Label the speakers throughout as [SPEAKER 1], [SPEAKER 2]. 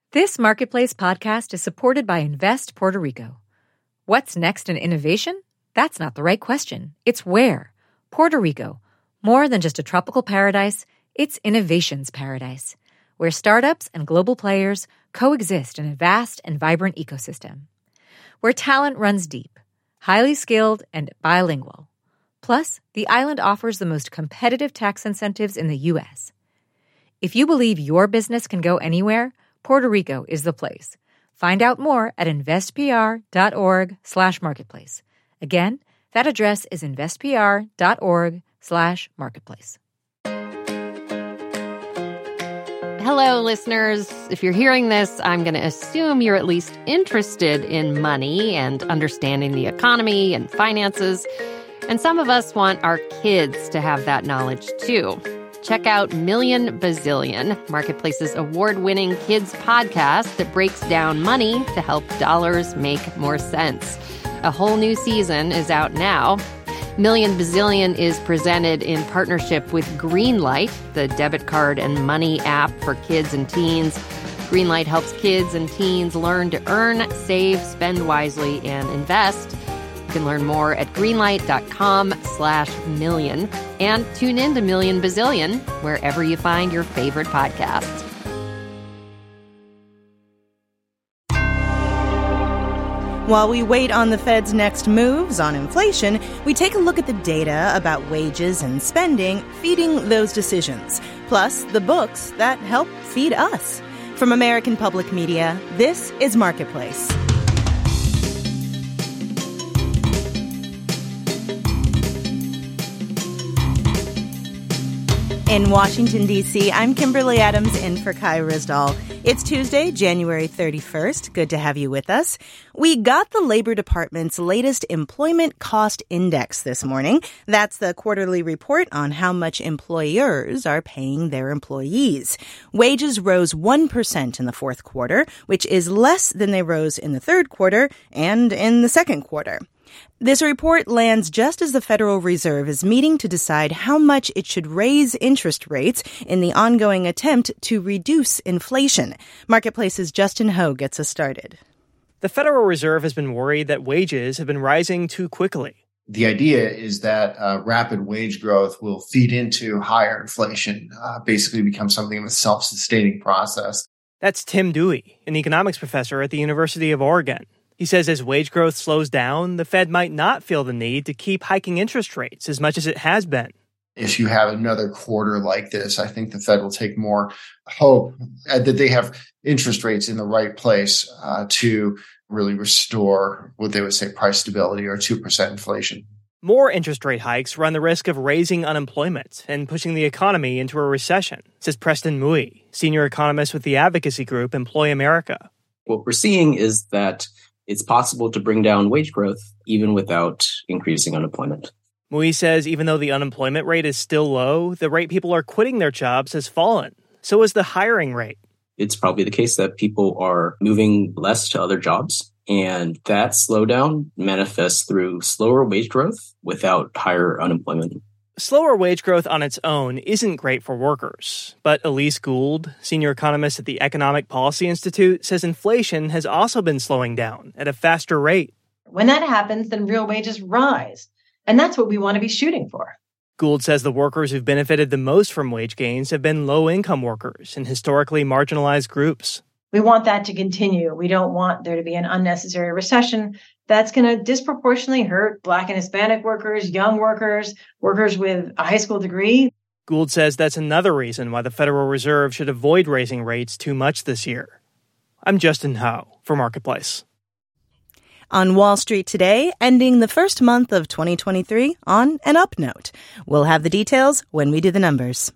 [SPEAKER 1] This Marketplace podcast is supported by Invest Puerto Rico. What's next in innovation? That's not the right question. It's where. Puerto Rico. More than just a tropical paradise, it's innovation's paradise, where startups and global players coexist in a vast and vibrant ecosystem. Where talent runs deep, highly skilled, and bilingual. Plus, the island offers the most competitive tax incentives in the U.S. If you believe your business can go anywhere, Puerto Rico is the place. Find out more at investpr.org/marketplace. Again, that address is investpr.org/marketplace.
[SPEAKER 2] Hello, listeners. If you're hearing this, I'm going to assume you're at least interested in money and understanding the economy and finances. And some of us want our kids to have that knowledge, too. Check out Million Bazillion, Marketplace's award-winning kids podcast that breaks down money to help dollars make more sense. A whole new season is out now. Million Bazillion is presented in partnership with Greenlight, the debit card and money app for kids and teens. Greenlight helps kids and teens learn to earn, save, spend wisely, and invest. You can learn more at greenlight.com/million and tune in to Million Bazillion wherever you find your favorite podcasts.
[SPEAKER 3] While we wait on the Fed's next moves on inflation, we take a look at the data about wages and spending feeding those decisions, plus the books that help feed us. From American Public Media, this is Marketplace. In Washington, D.C., I'm Kimberly Adams in for Kai Ryssdal. It's Tuesday, January 31st. Good to have you with us. We got the Labor Department's latest Employment Cost Index this morning. That's the quarterly report on how much employers are paying their employees. Wages rose 1% in the fourth quarter, which is less than they rose in the third quarter and in the second quarter. This report lands just as the Federal Reserve is meeting to decide how much it should raise interest rates in the ongoing attempt to reduce inflation. Marketplace's Justin Ho gets us started.
[SPEAKER 4] The Federal Reserve has been worried that wages have been rising too quickly.
[SPEAKER 5] The idea is that rapid wage growth will feed into higher inflation, basically become something of a self-sustaining process.
[SPEAKER 4] That's Tim Dewey, an economics professor at the University of Oregon. He says as wage growth slows down, the Fed might not feel the need to keep hiking interest rates as much as it has been.
[SPEAKER 5] If you have another quarter like this, I think the Fed will take more hope that they have interest rates in the right place to really restore what they would say price stability or 2% inflation.
[SPEAKER 4] More interest rate hikes run the risk of raising unemployment and pushing the economy into a recession, says Preston Mui, senior economist with the advocacy group Employ America.
[SPEAKER 6] What we're seeing is that it's possible to bring down wage growth even without increasing unemployment.
[SPEAKER 4] Mui says even though the unemployment rate is still low, the rate people are quitting their jobs has fallen. So is the hiring rate.
[SPEAKER 6] It's probably the case that people are moving less to other jobs, and that slowdown manifests through slower wage growth without higher unemployment.
[SPEAKER 4] Slower wage growth on its own isn't great for workers, but Elise Gould, senior economist at the Economic Policy Institute, says inflation has also been slowing down at a faster rate.
[SPEAKER 7] When that happens, then real wages rise, and that's what we want to be shooting for.
[SPEAKER 4] Gould says the workers who've benefited the most from wage gains have been low-income workers and historically marginalized groups.
[SPEAKER 7] We want that to continue. We don't want there to be an unnecessary recession that's going to disproportionately hurt Black and Hispanic workers, young workers, workers with a high school degree.
[SPEAKER 4] Gould says that's another reason why the Federal Reserve should avoid raising rates too much this year. I'm Justin Ho for Marketplace.
[SPEAKER 3] On Wall Street today, ending the first month of 2023 on an up note. We'll have the details when we do the numbers.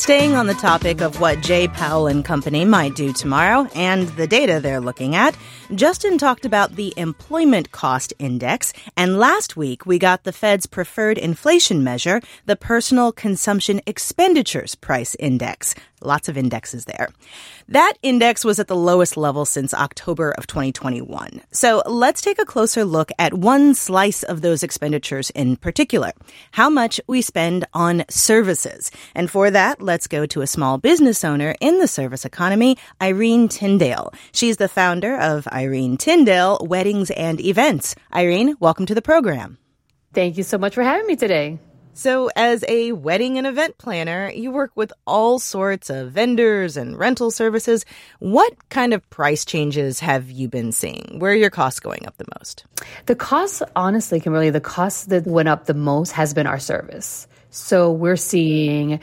[SPEAKER 3] Staying on the topic of what Jay Powell and company might do tomorrow and the data they're looking at, Justin talked about the Employment Cost Index, and last week we got the Fed's preferred inflation measure, the Personal Consumption Expenditures Price Index. Lots of indexes there. That index was at the lowest level since October of 2021. So let's take a closer look at one slice of those expenditures in particular, how much we spend on services. And for that, let's go to a small business owner in the service economy, Irene Tyndale. She's the founder of Irene Tyndale Weddings and Events. Irene, welcome to the program.
[SPEAKER 8] Thank you so much for having me today.
[SPEAKER 3] So as a wedding and event planner, you work with all sorts of vendors and rental services. What kind of price changes have you been seeing? Where are your costs going up the most?
[SPEAKER 8] The costs, honestly, Kimberly, the cost that went up the most has been our service. So we're seeing,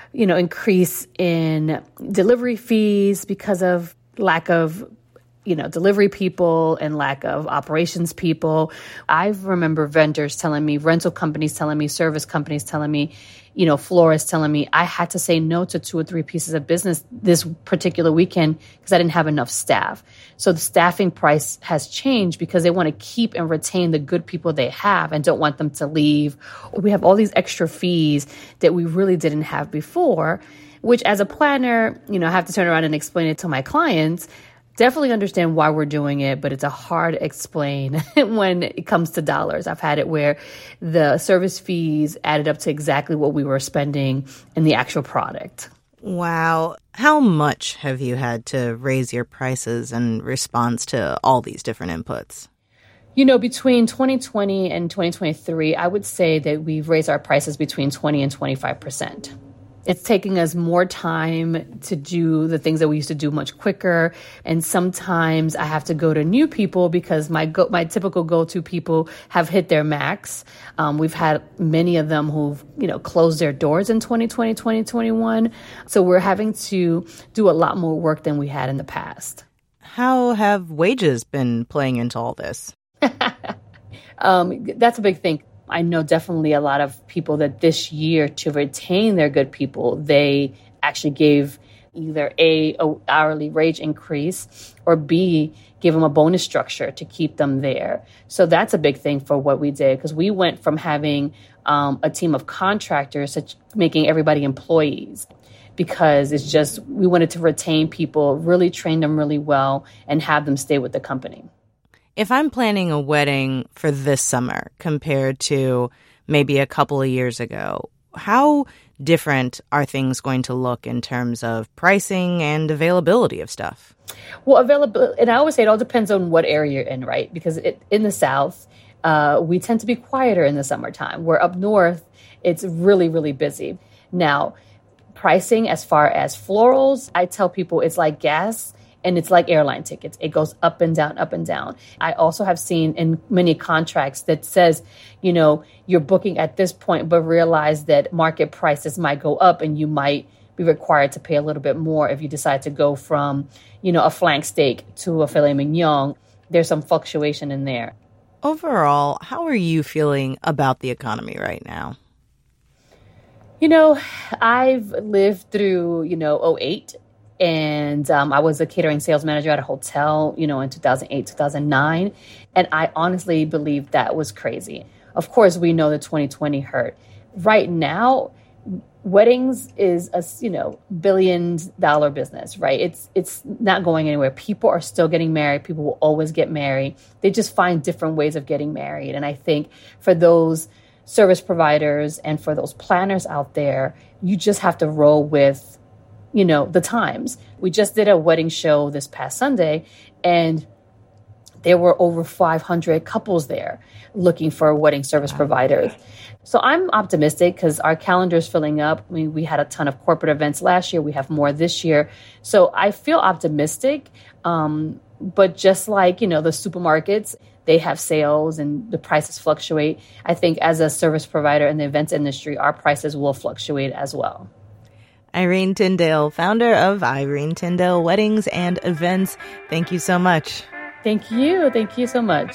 [SPEAKER 8] increase in delivery fees because of lack of delivery people and lack of operations people. I remember vendors telling me, rental companies telling me, service companies telling me, florists telling me I had to say no to 2 or 3 pieces of business this particular weekend because I didn't have enough staff. So the staffing price has changed because they want to keep and retain the good people they have and don't want them to leave. We have all these extra fees that we really didn't have before, which as a planner, I have to turn around and explain it to my clients. Definitely understand why we're doing it, but it's a hard explain when it comes to dollars. I've had it where the service fees added up to exactly what we were spending in the actual product.
[SPEAKER 3] Wow. How much have you had to raise your prices in response to all these different inputs?
[SPEAKER 8] Between 2020 and 2023, I would say that we've raised our prices between 20 and 25%. It's taking us more time to do the things that we used to do much quicker. And sometimes I have to go to new people because my typical go-to people have hit their max. We've had many of them who've, closed their doors in 2020, 2021. So we're having to do a lot more work than we had in the past.
[SPEAKER 3] How have wages been playing into all this?
[SPEAKER 8] That's a big thing. I know definitely a lot of people that this year, to retain their good people, they actually gave either A, hourly wage increase, or B, give them a bonus structure to keep them there. So that's a big thing for what we did, because we went from having a team of contractors to making everybody employees, because we wanted to retain people, really train them really well, and have them stay with the company.
[SPEAKER 3] If I'm planning a wedding for this summer compared to maybe a couple of years ago, how different are things going to look in terms of pricing and availability of stuff?
[SPEAKER 8] Well, availability, and I always say it all depends on what area you're in, right? Because in the South, we tend to be quieter in the summertime. Where up north, it's really, really busy. Now, pricing as far as florals, I tell people it's like gas. And it's like airline tickets. It goes up and down, up and down. I also have seen in many contracts that says, you're booking at this point, but realize that market prices might go up and you might be required to pay a little bit more if you decide to go from, a flank steak to a filet mignon. There's some fluctuation in there.
[SPEAKER 3] Overall, how are you feeling about the economy right now?
[SPEAKER 8] I've lived through, 2008. And I was a catering sales manager at a hotel, in 2008, 2009. And I honestly believe that was crazy. Of course, we know that 2020 hurt. Right now, weddings is a, $1 billion business, right? It's not going anywhere. People are still getting married. People will always get married. They just find different ways of getting married. And I think for those service providers and for those planners out there, you just have to roll with the times. We just did a wedding show this past Sunday, and there were over 500 couples there looking for wedding service providers. So I'm optimistic because our calendar is filling up. We had a ton of corporate events last year. We have more this year. So I feel optimistic. But just like, the supermarkets, they have sales and the prices fluctuate. I think as a service provider in the events industry, our prices will fluctuate as well.
[SPEAKER 3] Irene Tyndale, founder of Irene Tyndale Weddings and Events. Thank you so much.
[SPEAKER 8] Thank you. Thank you so much.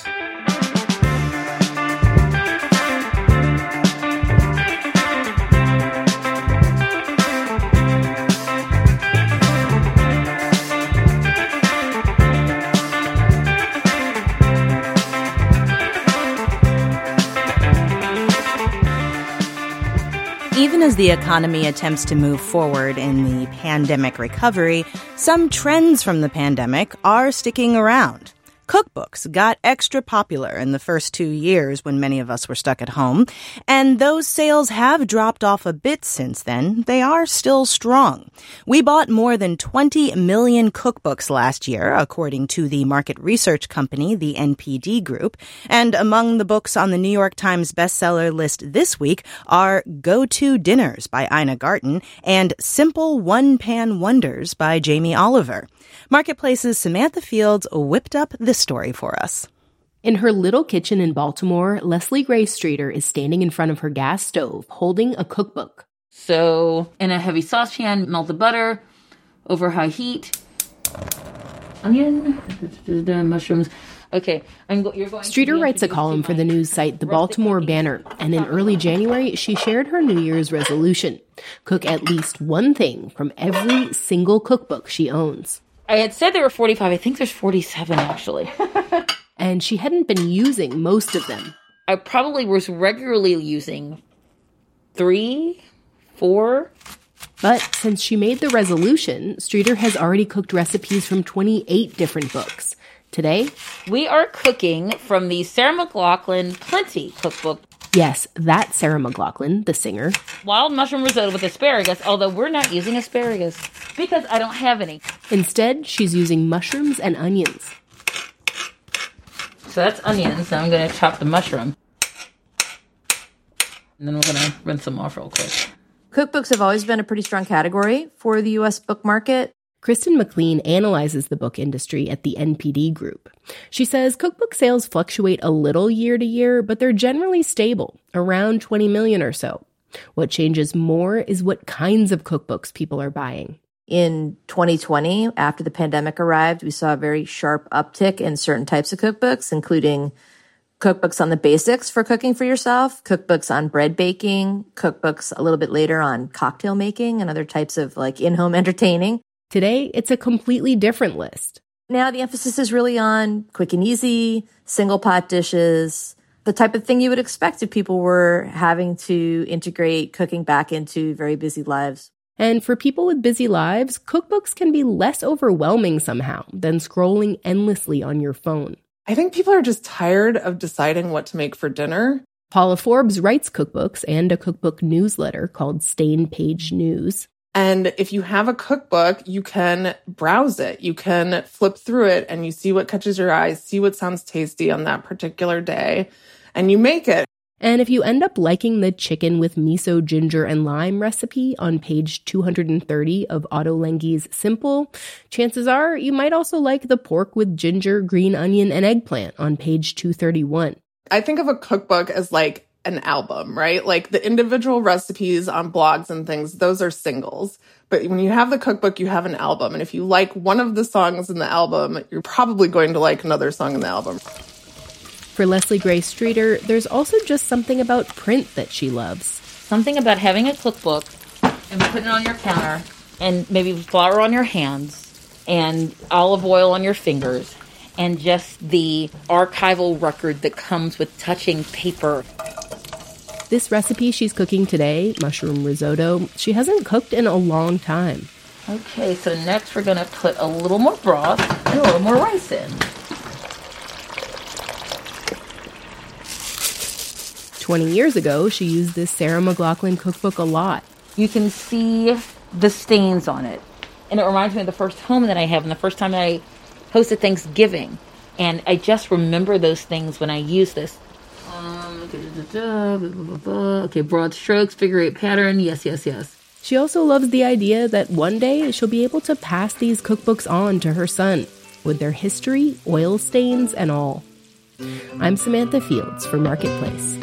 [SPEAKER 3] Even as the economy attempts to move forward in the pandemic recovery, some trends from the pandemic are sticking around. Cookbooks got extra popular in the first 2 years when many of us were stuck at home, and those sales have dropped off a bit since then. They are still strong. We bought more than 20 million cookbooks last year, according to the market research company, the NPD Group, and among the books on the New York Times bestseller list this week are Go-To Dinners by Ina Garten and Simple One-Pan Wonders by Jamie Oliver. Marketplace's Samantha Fields whipped up this story for us.
[SPEAKER 9] In her little kitchen in Baltimore, Leslie Gray Streeter is standing in front of her gas stove holding a cookbook.
[SPEAKER 10] So, in a heavy saucepan, melt the butter over high heat. Onion, mushrooms. Okay, you're going.
[SPEAKER 9] Streeter writes a column for the news site The Baltimore Banner, and in early January, she shared her New Year's resolution: cook at least one thing from every single cookbook she owns.
[SPEAKER 10] I had said there were 45. I think there's 47, actually.
[SPEAKER 9] And she hadn't been using most of them.
[SPEAKER 10] I probably was regularly using 3, 4.
[SPEAKER 9] But since she made the resolution, Streeter has already cooked recipes from 28 different books. Today,
[SPEAKER 10] we are cooking from the Sarah McLachlan Plenty cookbook.
[SPEAKER 9] Yes, that's Sarah McLachlan, the singer.
[SPEAKER 10] Wild mushroom risotto with asparagus, although we're not using asparagus because I don't have any.
[SPEAKER 9] Instead, she's using mushrooms and onions.
[SPEAKER 10] So that's onions, and I'm going to chop the mushroom. And then we're going to rinse them off real quick.
[SPEAKER 11] Cookbooks have always been a pretty strong category for the U.S. book market.
[SPEAKER 9] Kristen McLean analyzes the book industry at the NPD Group. She says cookbook sales fluctuate a little year to year, but they're generally stable, around 20 million or so. What changes more is what kinds of cookbooks people are buying.
[SPEAKER 11] In 2020, after the pandemic arrived, we saw a very sharp uptick in certain types of cookbooks, including cookbooks on the basics for cooking for yourself, cookbooks on bread baking, cookbooks a little bit later on cocktail making and other types of in-home entertaining.
[SPEAKER 9] Today, it's a completely different list.
[SPEAKER 11] Now the emphasis is really on quick and easy, single pot dishes, the type of thing you would expect if people were having to integrate cooking back into very busy lives.
[SPEAKER 9] And for people with busy lives, cookbooks can be less overwhelming somehow than scrolling endlessly on your phone.
[SPEAKER 12] I think people are just tired of deciding what to make for dinner.
[SPEAKER 9] Paula Forbes writes cookbooks and a cookbook newsletter called Stain Page News.
[SPEAKER 12] And if you have a cookbook, you can browse it. You can flip through it and you see what catches your eyes, see what sounds tasty on that particular day, and you make it.
[SPEAKER 9] And if you end up liking the chicken with miso, ginger, and lime recipe on page 230 of Otto Lengi's Simple, chances are you might also like the pork with ginger, green onion, and eggplant on page 231.
[SPEAKER 12] I think of a cookbook as an album, right? The individual recipes on blogs and things, those are singles. But when you have the cookbook, you have an album. And if you like one of the songs in the album, you're probably going to like another song in the album.
[SPEAKER 9] For Leslie Gray Streeter, there's also just something about print that she loves.
[SPEAKER 10] Something about having a cookbook and putting it on your counter and maybe flour on your hands and olive oil on your fingers and just the archival record that comes with touching paper.
[SPEAKER 9] This recipe she's cooking today, mushroom risotto, she hasn't cooked in a long time.
[SPEAKER 10] Okay, so next we're going to put a little more broth and a little more rice in.
[SPEAKER 9] 20 years ago, she used this Sarah McLachlan cookbook a lot.
[SPEAKER 10] You can see the stains on it. And it reminds me of the first home that I have and the first time I hosted Thanksgiving. And I just remember those things when I use this. Okay, broad strokes, figure eight pattern. Yes.
[SPEAKER 9] She also loves the idea that one day she'll be able to pass these cookbooks on to her son with their history, oil stains, and all. I'm Samantha Fields for Marketplace.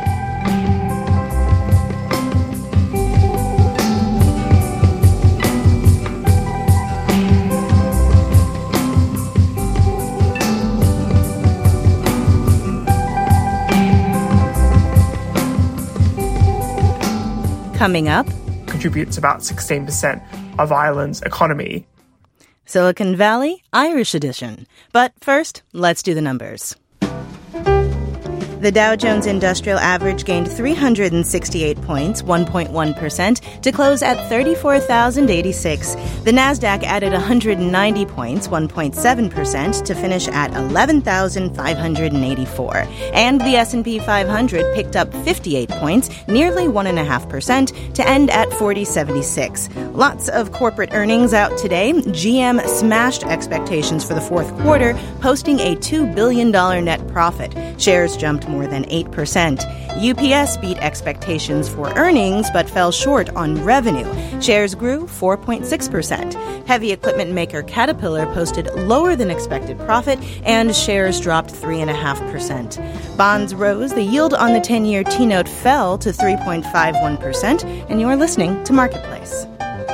[SPEAKER 3] Coming up,
[SPEAKER 13] contributes about 16% of Ireland's economy.
[SPEAKER 3] Silicon Valley, Irish edition. But first, let's do the numbers. The Dow Jones Industrial Average gained 368 points, 1.1%, to close at 34,086. The Nasdaq added 190 points, 1.7%, to finish at 11,584. And the S&P 500 picked up 58 points, nearly 1.5%, to end at 4076. Lots of corporate earnings out today. GM smashed expectations for the fourth quarter, posting a $2 billion net profit. Shares jumped more than 8%. UPS beat expectations for earnings but fell short on revenue. Shares grew 4.6%. Heavy equipment maker Caterpillar posted lower than expected profit, and shares dropped 3.5%. Bonds rose. The yield on the 10-year T-note fell to 3.51%, and you're listening to Marketplace.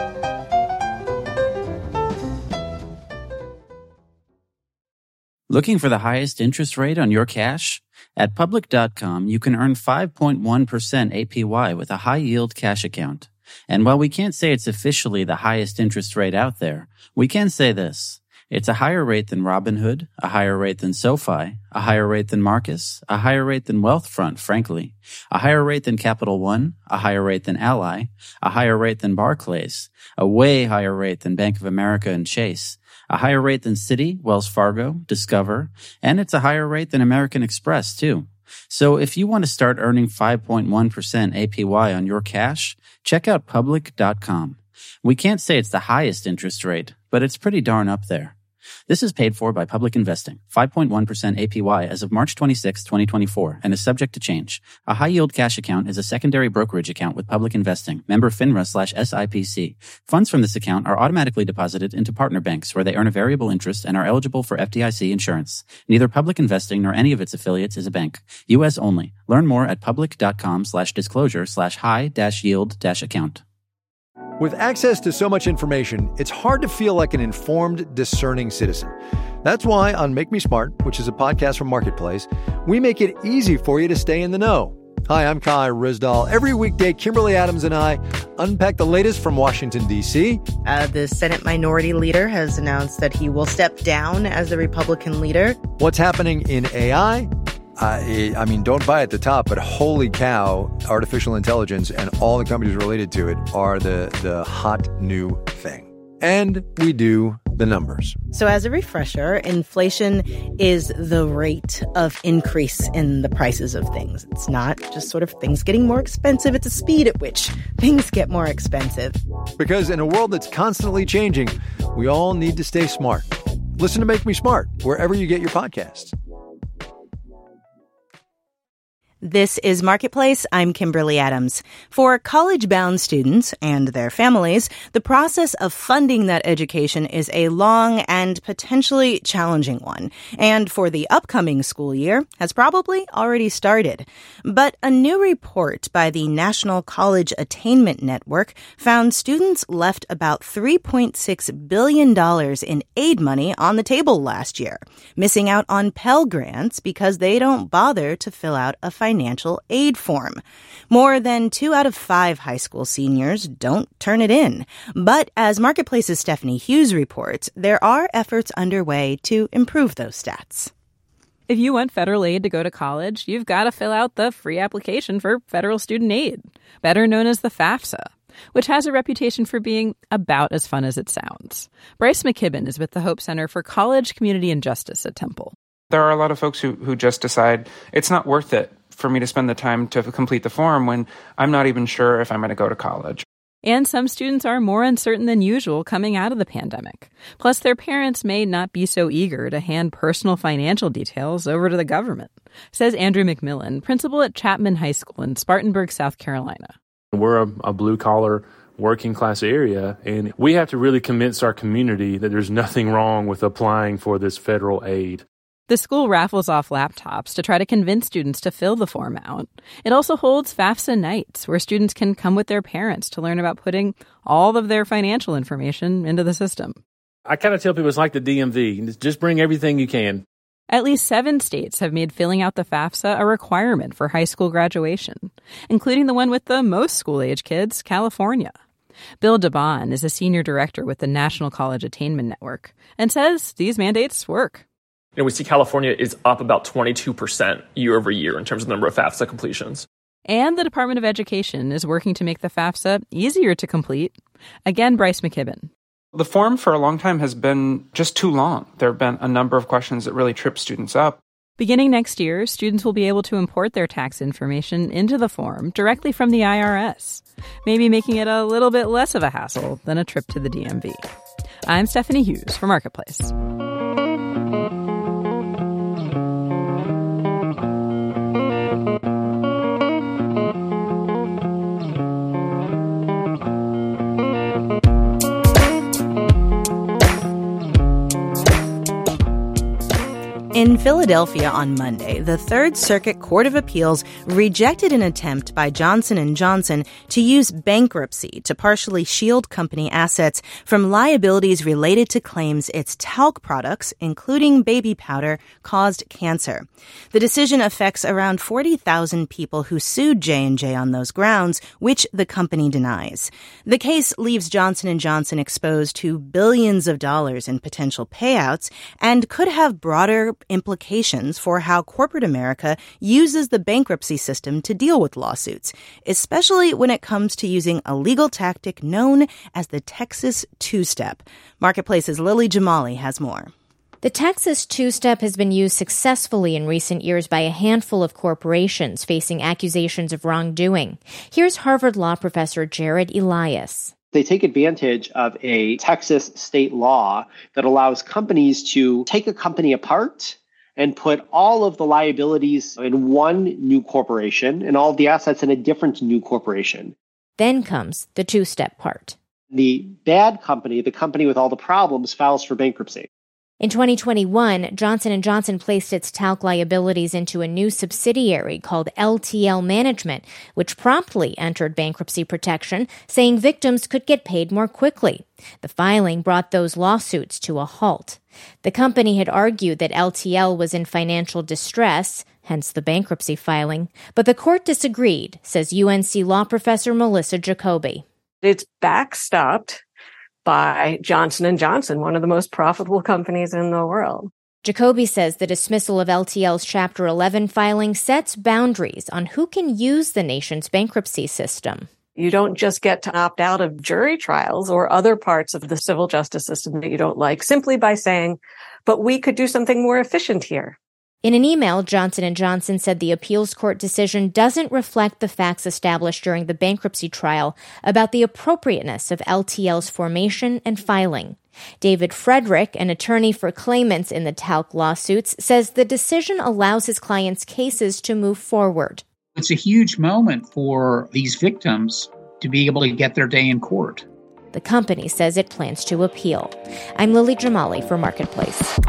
[SPEAKER 14] Looking for the highest interest rate on your cash? At Public.com, you can earn 5.1% APY with a high-yield cash account. And while we can't say it's officially the highest interest rate out there, we can say this. It's a higher rate than Robinhood, a higher rate than SoFi, a higher rate than Marcus, a higher rate than Wealthfront, frankly, a higher rate than Capital One, a higher rate than Ally, a higher rate than Barclays, a way higher rate than Bank of America and Chase, a higher rate than Citi, Wells Fargo, Discover, and it's a higher rate than American Express, too. So if you want to start earning 5.1% APY on your cash, check out Public.com. We can't say it's the highest interest rate, but it's pretty darn up there. This is paid for by Public Investing, 5.1% APY as of March 26, 2024, and is subject to change. A high-yield cash account is a secondary brokerage account with Public Investing, member FINRA/SIPC. Funds from this account are automatically deposited into partner banks where they earn a variable interest and are eligible for FDIC insurance. Neither Public Investing nor any of its affiliates is a bank. U.S. only. Learn more at public.com/disclosure/high-yield-account.
[SPEAKER 15] With access to so much information, it's hard to feel like an informed, discerning citizen. That's why on Make Me Smart, which is a podcast from Marketplace, we make it easy for you to stay in the know. Hi, I'm Kai Ryssdal. Every weekday, Kimberly Adams and I unpack the latest from Washington, D.C.
[SPEAKER 3] The Senate Minority Leader has announced that he will step down as the Republican leader.
[SPEAKER 15] What's happening in AI? I mean, don't buy at the top, but holy cow, artificial intelligence and all the companies related to it are the hot new thing. And we do the numbers.
[SPEAKER 3] So as a refresher, inflation is the rate of increase in the prices of things. It's not just sort of things getting more expensive. It's a speed at which things get more expensive.
[SPEAKER 15] Because in a world that's constantly changing, we all need to stay smart. Listen to Make Me Smart wherever you get your podcasts.
[SPEAKER 3] This is Marketplace. I'm Kimberly Adams. For college-bound students and their families, the process of funding that education is a long and potentially challenging one. And for the upcoming school year, has probably already started. But a new report by the National College Attainment Network found students left about $3.6 billion in aid money on the table last year, missing out on Pell Grants because they don't bother to fill out a financial aid form. More than 2 out of 5 high school seniors don't turn it in. But as Marketplace's Stephanie Hughes reports, there are efforts underway to improve those stats.
[SPEAKER 16] If you want federal aid to go to college, you've got to fill out the free application for federal student aid, better known as the FAFSA, which has a reputation for being about as fun as it sounds. Bryce McKibben is with the Hope Center for College, Community, and Justice at Temple.
[SPEAKER 17] There are a lot of folks who just decide it's not worth it for me to spend the time to complete the form when I'm not even sure if I'm going to go to college.
[SPEAKER 16] And some students are more uncertain than usual coming out of the pandemic. Plus, their parents may not be so eager to hand personal financial details over to the government, says Andrew McMillan, principal at Chapman High School in Spartanburg, South Carolina.
[SPEAKER 18] We're a blue-collar, working-class area, and we have to really convince our community that there's nothing wrong with applying for this federal aid.
[SPEAKER 16] The school raffles off laptops to try to convince students to fill the form out. It also holds FAFSA nights, where students can come with their parents to learn about putting all of their financial information into the system.
[SPEAKER 18] I kind of tell people it's like the DMV. Just bring everything you can.
[SPEAKER 16] At least 7 states have made filling out the FAFSA a requirement for high school graduation, including the one with the most school-age kids, California. Bill DeBon is a senior director with the National College Attainment Network and says these mandates work.
[SPEAKER 19] We see California is up about 22% year over year in terms of the number of FAFSA completions.
[SPEAKER 16] And the Department of Education is working to make the FAFSA easier to complete. Again, Bryce McKibben.
[SPEAKER 17] The form for a long time has been just too long. There have been a number of questions that really trip students up.
[SPEAKER 16] Beginning next year, students will be able to import their tax information into the form directly from the IRS, maybe making it a little bit less of a hassle than a trip to the DMV. I'm Stephanie Hughes for Marketplace.
[SPEAKER 3] In Philadelphia on Monday, the Third Circuit Court of Appeals rejected an attempt by Johnson & Johnson to use bankruptcy to partially shield company assets from liabilities related to claims its talc products, including baby powder, caused cancer. The decision affects around 40,000 people who sued J&J on those grounds, which the company denies. The case leaves Johnson & Johnson exposed to billions of dollars in potential payouts and could have broader implications for how corporate America uses the bankruptcy system to deal with lawsuits, especially when it comes to using a legal tactic known as the Texas two-step. Marketplace's Lily Jamali has more.
[SPEAKER 20] The Texas two-step has been used successfully in recent years by a handful of corporations facing accusations of wrongdoing. Here's Harvard Law professor Jared Elias.
[SPEAKER 21] They take advantage of a Texas state law that allows companies to take a company apart and put all of the liabilities in one new corporation and all of the assets in a different new corporation.
[SPEAKER 20] Then comes the two-step part.
[SPEAKER 21] The bad company, the company with all the problems, files for bankruptcy.
[SPEAKER 20] In 2021, Johnson & Johnson placed its talc liabilities into a new subsidiary called LTL Management, which promptly entered bankruptcy protection, saying victims could get paid more quickly. The filing brought those lawsuits to a halt. The company had argued that LTL was in financial distress, hence the bankruptcy filing, but the court disagreed, says UNC law professor Melissa Jacoby.
[SPEAKER 22] It's backstopped by Johnson & Johnson, one of the most profitable companies in the world.
[SPEAKER 20] Jacoby says the dismissal of LTL's Chapter 11 filing sets boundaries on who can use the nation's bankruptcy system.
[SPEAKER 22] You don't just get to opt out of jury trials or other parts of the civil justice system that you don't like simply by saying, but we could do something more efficient here.
[SPEAKER 20] In an email, Johnson & Johnson said the appeals court decision doesn't reflect the facts established during the bankruptcy trial about the appropriateness of LTL's formation and filing. David Frederick, an attorney for claimants in the talc lawsuits, says the decision allows his clients' cases to move forward.
[SPEAKER 23] It's a huge moment for these victims to be able to get their day in court.
[SPEAKER 20] The company says it plans to appeal. I'm Lily Jamali for Marketplace.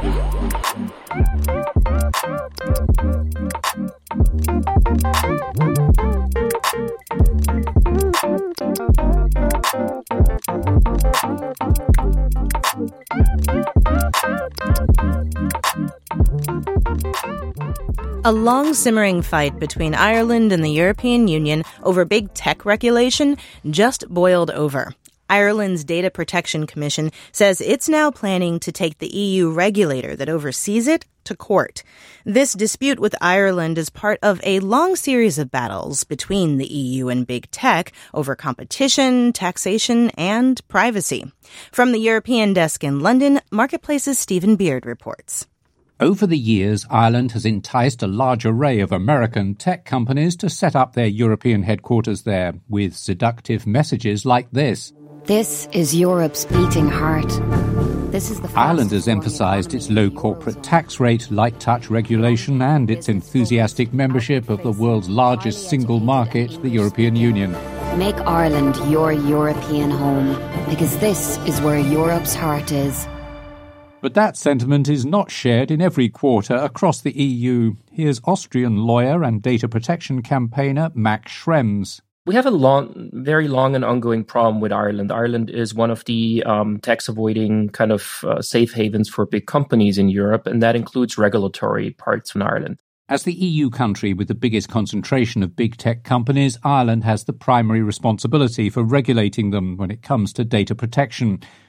[SPEAKER 3] A long simmering fight between Ireland and the European Union over big tech regulation just boiled over. Ireland's Data Protection Commission says it's now planning to take the EU regulator that oversees it to court. This dispute with Ireland is part of a long series of battles between the EU and big tech over competition, taxation, and privacy. From the European desk in London, Marketplace's Stephen Beard reports.
[SPEAKER 24] Over the years, Ireland has enticed a large array of American tech companies to set up their European headquarters there, with seductive messages like this.
[SPEAKER 25] This is Europe's beating heart. This is the
[SPEAKER 24] Ireland has emphasized its low corporate tax rate, light touch regulation, and its enthusiastic membership of the world's largest single market, the European Union.
[SPEAKER 25] Make Ireland your European home, because this is where Europe's heart is.
[SPEAKER 24] But that sentiment is not shared in every quarter across the EU. Here's Austrian lawyer and data protection campaigner Max Schrems.
[SPEAKER 26] We have a very long and ongoing problem with Ireland. Ireland is one of the tax-avoiding kind of safe havens for big companies in Europe, and that includes regulatory parts in Ireland.
[SPEAKER 24] As the EU country with the biggest concentration of big tech companies, Ireland has the primary responsibility for regulating them when it comes to data protection.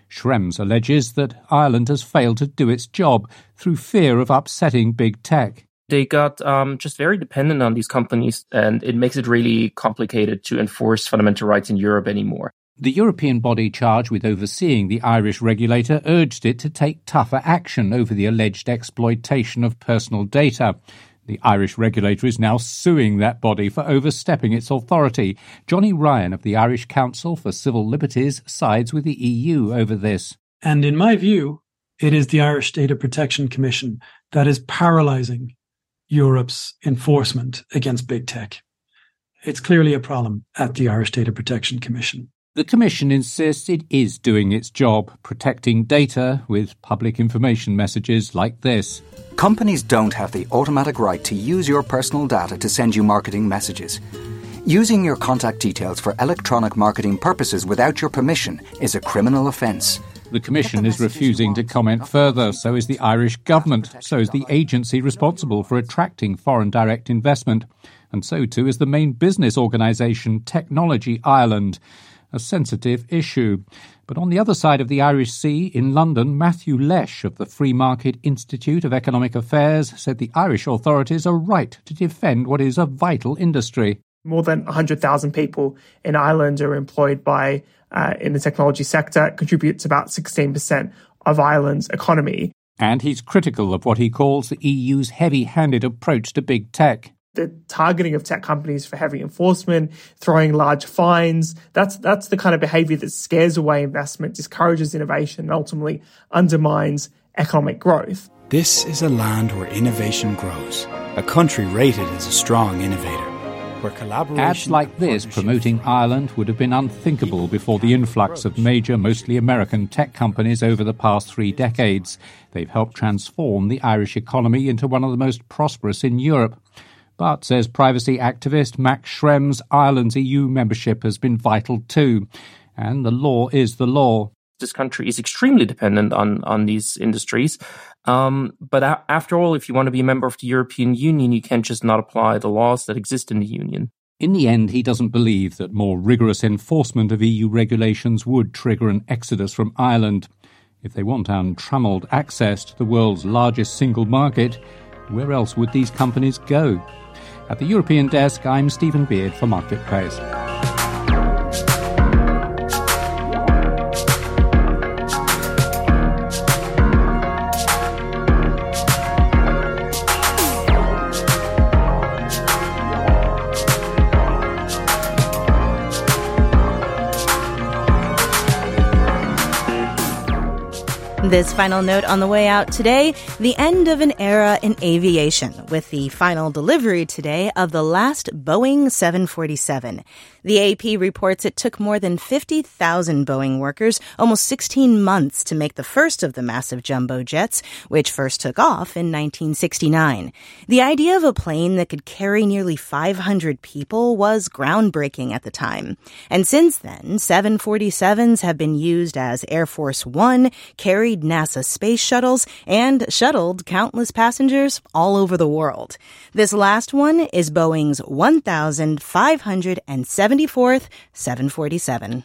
[SPEAKER 24] Schrems alleges that Ireland has failed to do its job through fear of upsetting big tech.
[SPEAKER 26] They got just very dependent on these companies, and it makes it really complicated to enforce fundamental rights in Europe anymore.
[SPEAKER 24] The European body charged with overseeing the Irish regulator urged it to take tougher action over the alleged exploitation of personal data. The Irish regulator is now suing that body for overstepping its authority. Johnny Ryan of the Irish Council for Civil Liberties sides with the EU over this.
[SPEAKER 1] And in my view, it is the Irish Data Protection Commission that is paralysing Europe's enforcement against big tech. It's clearly a problem at the Irish Data Protection Commission.
[SPEAKER 24] The Commission insists it is doing its job, protecting data with public information messages like this.
[SPEAKER 2] Companies don't have the automatic right to use your personal data to send you marketing messages. Using your contact details for electronic marketing purposes without your permission is a criminal offence.
[SPEAKER 24] The Commission is refusing to comment further. So is the Irish government. So is the agency responsible for attracting foreign direct investment. And so too is the main business organisation, Technology Ireland. A sensitive issue. But on the other side of the Irish Sea, in London, Matthew Lesh of the Free Market Institute of Economic Affairs said the Irish authorities are right to defend what is a vital industry.
[SPEAKER 13] More than 100,000 people in Ireland are employed by in the technology sector, contributes about 16% of Ireland's economy.
[SPEAKER 24] And he's critical of what he calls the EU's heavy-handed approach to big tech.
[SPEAKER 13] The targeting of tech companies for heavy enforcement, throwing large fines, that's the kind of behaviour that scares away investment, discourages innovation, and ultimately undermines economic growth.
[SPEAKER 4] This is a land where innovation grows, a country rated as a strong innovator.
[SPEAKER 24] Ads like this promoting Ireland would have been unthinkable before the influx of major, mostly American tech companies over the past 3 decades. They've helped transform the Irish economy into one of the most prosperous in Europe. But, says privacy activist Max Schrems, Ireland's EU membership has been vital too. And the law is the law.
[SPEAKER 26] This country is extremely dependent on these industries. But after all, if you want to be a member of the European Union, you can't just not apply the laws that exist in the Union.
[SPEAKER 24] In the end, he doesn't believe that more rigorous enforcement of EU regulations would trigger an exodus from Ireland. If they want untrammelled access to the world's largest single market, where else would these companies go? At the European Desk, I'm Stephen Beard for Marketplace.
[SPEAKER 3] This final note on the way out today, the end of an era in aviation, with the final delivery today of the last Boeing 747. The AP reports it took more than 50,000 Boeing workers almost 16 months to make the first of the massive jumbo jets, which first took off in 1969. The idea of a plane that could carry nearly 500 people was groundbreaking at the time. And since then, 747s have been used as Air Force One, carried NASA space shuttles, and shuttled countless passengers all over the world. This last one is Boeing's 1,574th 747.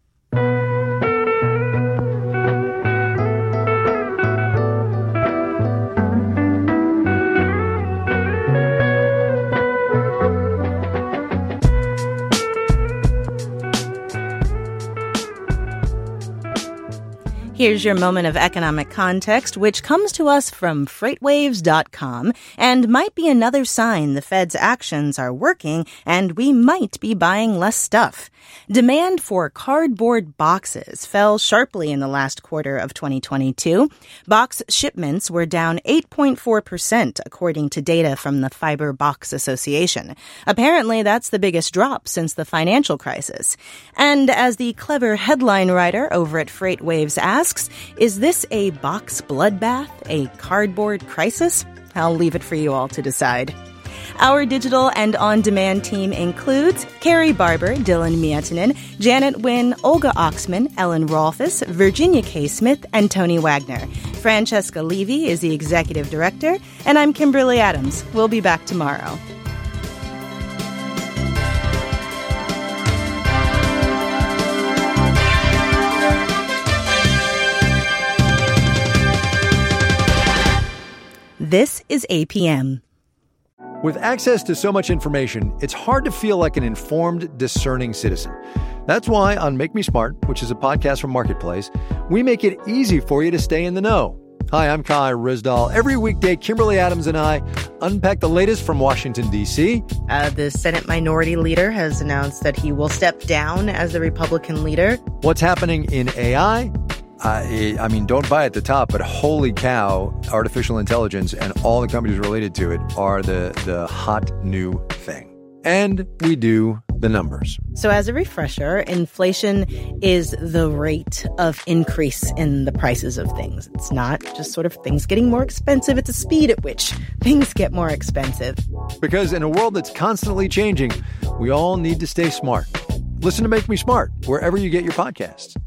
[SPEAKER 3] Here's your moment of economic context, which comes to us from FreightWaves.com and might be another sign the Fed's actions are working and we might be buying less stuff. Demand for cardboard boxes fell sharply in the last quarter of 2022. Box shipments were down 8.4%, according to data from the Fiber Box Association. Apparently, that's the biggest drop since the financial crisis. And as the clever headline writer over at FreightWaves asks, is this a box bloodbath, a cardboard crisis? I'll leave it for you all to decide. Our digital and on-demand team includes Carrie Barber, Dylan Miettinen, Janet Wynn, Olga Oxman, Ellen Rolfes, Virginia K. Smith, and Tony Wagner. Francesca Levy is the executive director, and I'm Kimberly Adams. We'll be back tomorrow. This is APM.
[SPEAKER 15] With access to so much information, it's hard to feel like an informed, discerning citizen. That's why on Make Me Smart, which is a podcast from Marketplace, we make it easy for you to stay in the know. Hi, I'm Kai Ryssdal. Every weekday, Kimberly Adams and I unpack the latest from Washington, D.C.
[SPEAKER 3] The Senate Minority Leader has announced that he will step down as the Republican leader.
[SPEAKER 15] What's happening in AI? I mean, don't buy at the top, but holy cow, artificial intelligence and all the companies related to it are the hot new thing. And we do the numbers.
[SPEAKER 3] So as a refresher, inflation is the rate of increase in the prices of things. It's not just sort of things getting more expensive. It's the speed at which things get more expensive.
[SPEAKER 15] Because in a world that's constantly changing, we all need to stay smart. Listen to Make Me Smart wherever you get your podcasts.